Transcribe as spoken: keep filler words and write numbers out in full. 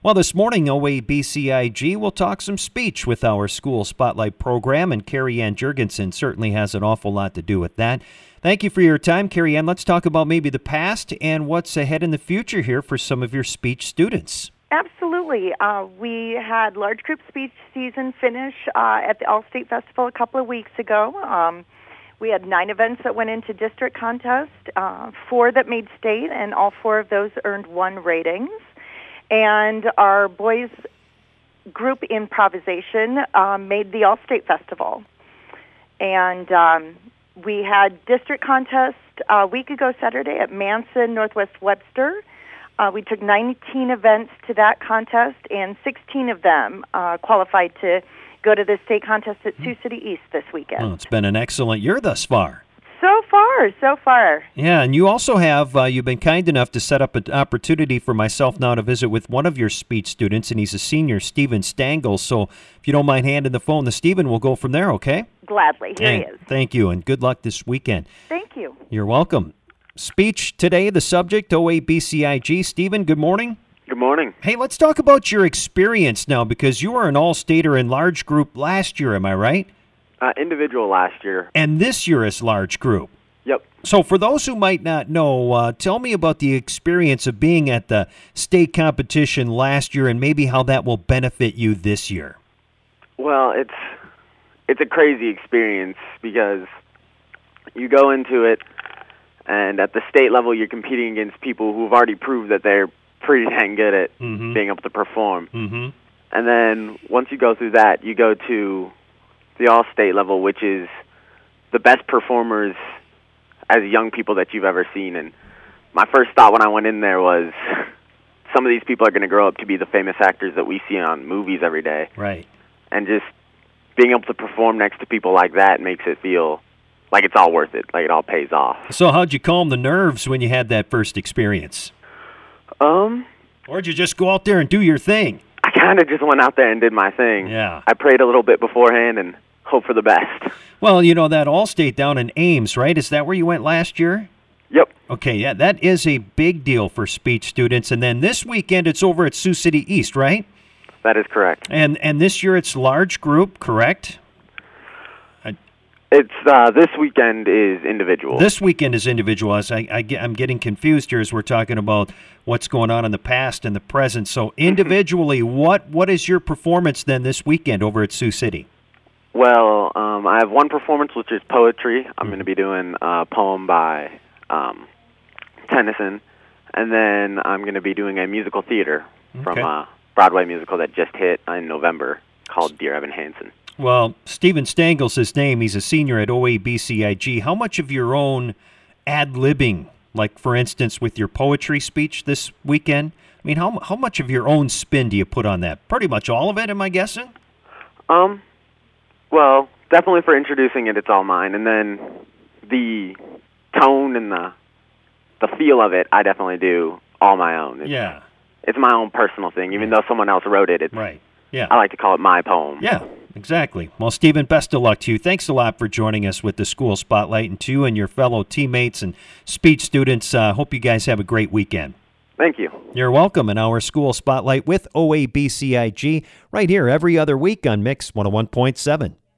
Well, this morning, O A B C I G will talk some speech with our School Spotlight program, and Carrie Ann Jurgensen certainly has an awful lot to do with that. Thank you for your time, Carrie Ann. Let's talk about maybe the past and what's ahead in the future here for some of your speech students. Absolutely. Uh, we had large group speech season finish uh, at the All-State Festival a couple of weeks ago. Um, we had nine events that went into district contest, uh, four that made state, and all four of those earned one ratings. And our boys group improvisation um, made the All-State Festival. And um, we had district contest a week ago Saturday at Manson, Northwest Webster. Uh, we took nineteen events to that contest, and sixteen of them uh, qualified to go to the state contest at Sioux City East this weekend. Well, it's been an excellent year thus far. So far, so far. Yeah, and you also have, uh, you've been kind enough to set up an opportunity for myself now to visit with one of your speech students, and he's a senior, Stephen Stangl. So if you don't mind handing the phone to Stephen, we'll go from there, okay? Gladly. Here and he is. Thank you, and good luck this weekend. Thank you. You're welcome. Speech today, the subject, O A B C I G. Stephen, good morning. Good morning. Hey, let's talk about your experience now, because you were an all-stater in large group last year, am I right? Uh, individual last year. And this year is large group. Yep. So for those who might not know, uh, tell me about the experience of being at the state competition last year and maybe how that will benefit you this year. Well, it's it's a crazy experience because you go into it, and at the state level, you're competing against people who've already proved that they're pretty dang good at mm-hmm. being able to perform. Mm-hmm. And then once you go through that, you go to the all-state level, which is the best performers as young people that you've ever seen. And my first thought when I went in there was, some of these people are going to grow up to be the famous actors that we see on movies every day. Right. And just being able to perform next to people like that makes it feel like it's all worth it, like it all pays off. So how'd you calm the nerves when you had that first experience? Um, or did you just go out there and do your thing? I kind of just went out there and did my thing. Yeah. I prayed a little bit beforehand and hope for the best. Well, you know, that All-State down in Ames, right? Is that where you went last year? Yep. Okay, yeah, that is a big deal for speech students. And then this weekend it's over at Sioux City East, right? That is correct. And and this year it's large group, correct? It's uh, this weekend is individual. This weekend is individual. As I, I get, I'm getting confused here as we're talking about what's going on in the past and the present. So individually, what what is your performance then this weekend over at Sioux City? Well, um, I have one performance, which is poetry. I'm going to be doing a poem by um, Tennyson, and then I'm going to be doing a musical theater Okay. from a Broadway musical that just hit in November called Dear Evan Hansen. Well, Stephen Stangl's his name. He's a senior at O A B C I G. How much of your own ad-libbing, like, for instance, with your poetry speech this weekend, I mean, how how much of your own spin do you put on that? Pretty much all of it, am I guessing? Um, well, definitely for introducing it, it's all mine. And then the tone and the the feel of it, I definitely do all my own. It's, Yeah. It's my own personal thing. Even though someone else wrote it, it's, Right. Yeah. I like to call it my poem. Yeah, exactly. Well, Stephen, best of luck to you. Thanks a lot for joining us with the School Spotlight, and to you and your fellow teammates and speech students. Uh, hope you guys have a great weekend. Thank you. You're welcome. In our School Spotlight with O A B C I G right here every other week on Mix one oh one point seven.